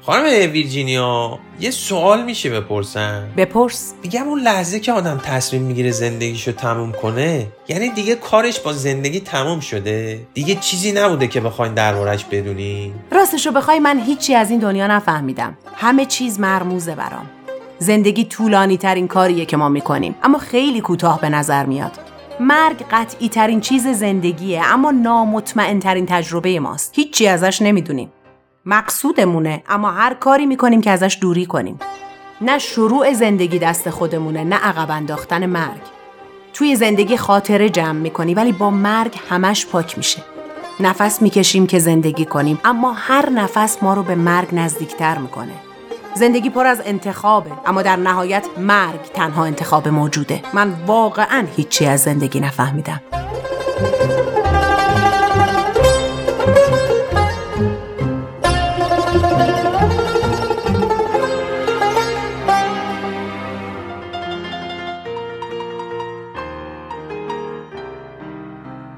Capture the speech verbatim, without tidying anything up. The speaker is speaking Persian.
خانم ویرجینیا یه سوال میشه بپرسم؟ بپرس. میگم اون لحظه که آدم تصمیم میگیره زندگیشو تموم کنه، یعنی دیگه کارش با زندگی تموم شده؟ دیگه چیزی نبوده که بخواین دربارش بدونین؟ راستشو بخوای من هیچی از این دنیا نفهمیدم. همه چیز مرموزه برام. زندگی طولانی ترین کاریه که ما میکنیم، اما خیلی کوتاه به نظر میاد. مرگ قطعی ترین چیز زندگیه، اما نامطمئن ترین تجربه ماست. هیچی ازش نمیدونیم. مقصودمونه، اما هر کاری میکنیم که ازش دوری کنیم. نه شروع زندگی دست خودمونه، نه عقب انداختن مرگ. توی زندگی خاطره جمع میکنی، ولی با مرگ همش پاک میشه. نفس میکشیم که زندگی کنیم، اما هر نفس ما رو به مرگ نزدیکتر میکنه. زندگی پر از انتخابه، اما در نهایت مرگ تنها انتخاب موجوده. من واقعاً هیچی از زندگی نفهمیدم.